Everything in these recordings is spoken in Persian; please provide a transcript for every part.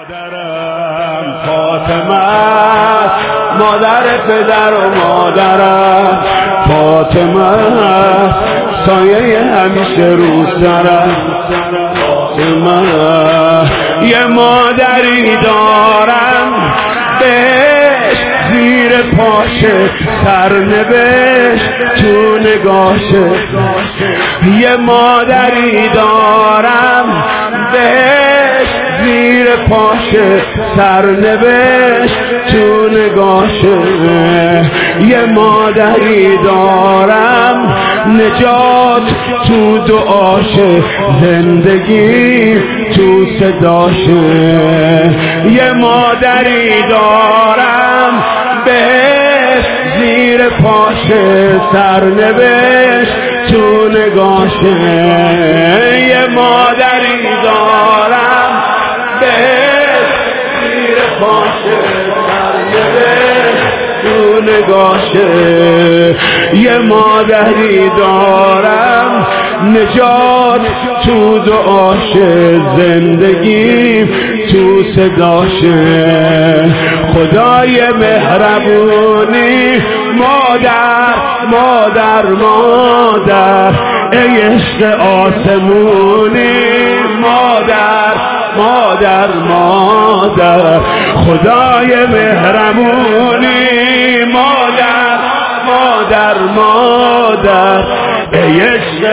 مادرم فاطمه است، مادر پدر و مادرم فاطمه است، سایه همیشه رو سرم فاطمه. یه مادری دارم بهش زیر پاشه سرنوشت تو نگاشه، یه مادری دارم بهش زیر پاشه سرنوشت تو نگاشه، یه مادری دارم نجات تو دعاشه، زندگی تو صداشه، یه مادری دارم بهش زیر پاشه سرنوشت تو نگاشه، یه مادری دارم بهش زیر پاشه سرنوشت تو نگاشه، یه مادری دارم نجات تو دعاشه، زندگی تو صداشه. خدای مهربونی مادر مادر مادر، ای عشق آسمونی مادر مادر مادر، خدای مهربونی مادر مادر مادر، ای عشق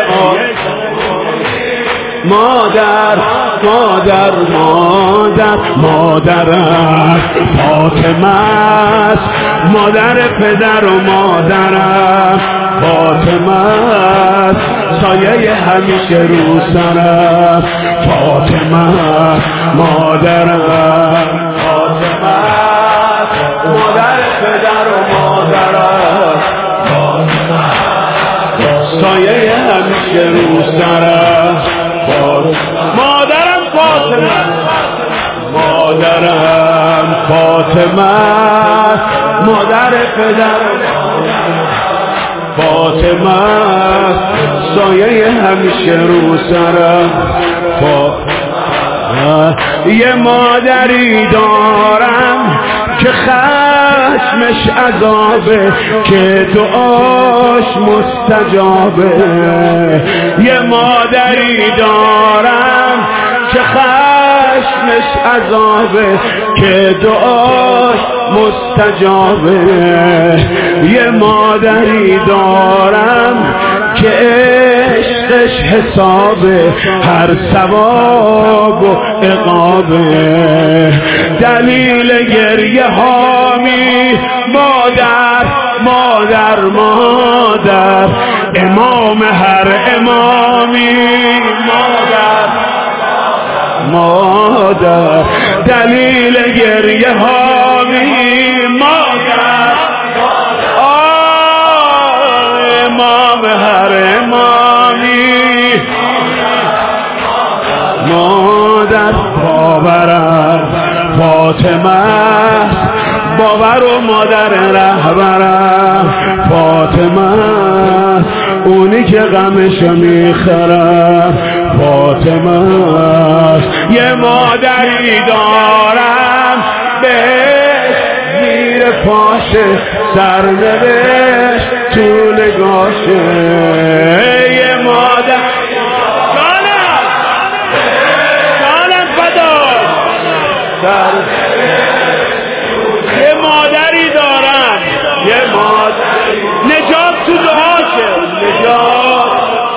مادر مادر مادر. مادرم فاطمه است، مادر پدر و مادرم فاطمه است، سایه همیشه رو سرم فاطمه. مادرم فاطمه است، مادر پدر و مادرم فاطمه، سایه همیشه رو سرم. مادرم فاطمه، مادرم فاطمه، مادر پدر فاطمه، سایه همیشه رو سرم فاطمه. یه مادری دارم که خشمش عذابه، که دعاش مستجابه، یه مادری دارم که خشمش عذابه، که دعاش مستجابه، یه مادری دارم که عشقش حسابه، هر ثواب و عقابه، دلیل گریه هامی مادر مادر مادر، امام هر امامی مادر مادر، دلیل گریه هامی مادر امام هر امامی مادر. باورم فاطمه است، باور و مادر رهبرم فاطمه، اونی که غمشو میخرم فاطمه. یه مادری دارم بهش زیر پاشه سرنوشت تو نگاشه، یه مادر جانم فدا، یه مادری دارم، یه مادری نجات تو دعاشه، نجات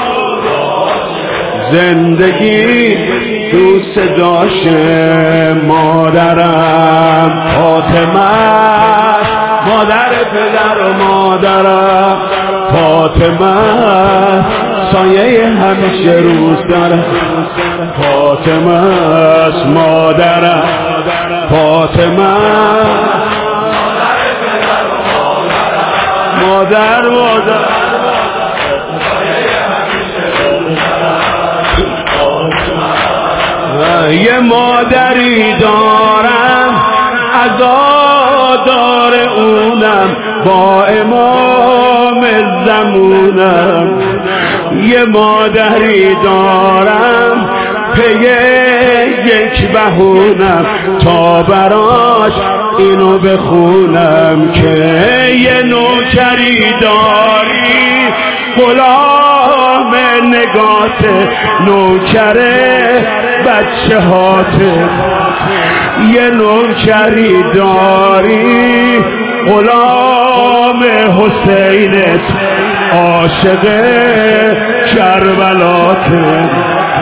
زندگی تو صداشه. مادرم فاطمه، مادر پدر و مادرم فاطمه، سایه همیشه رو سرم فاطمه است. مادرم فاطمه، مادر مادر یه مادری دارم عزادار اونم، با امام زمونم، یه مادری دارم پی یک بهونم تا براش اینو بخونم که یه نوکری داری غلام نگات نوکره بچه هاته یه نوکری داری غلام حسینت عاشق کربلاته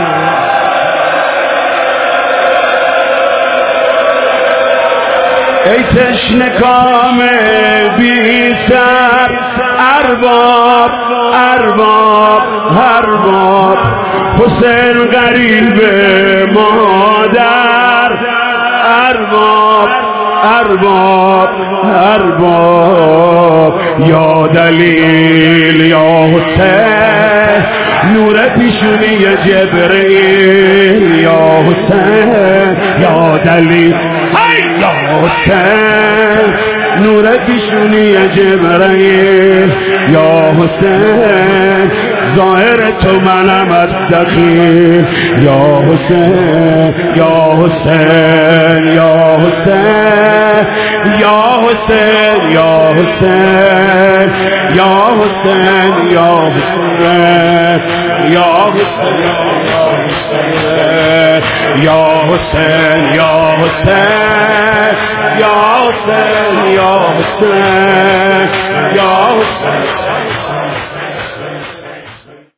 ای تشنه کام بی سر ارباب ارباب ارباب حسین غریب مادر ارباب ارباب ارباب یا دلیل یا حسین نور پیشونی جبرئیل یا حسین یا دلیل یا حسین نور پیشونی جبرئیل یا حسین ظاهر تو منم از دخیل یا حسین یا حسین یا حسین یا حسین یا حسین یا حسین یا حسین یا حسین یا حسین یا حسین یا حسین یا حسین یا حسین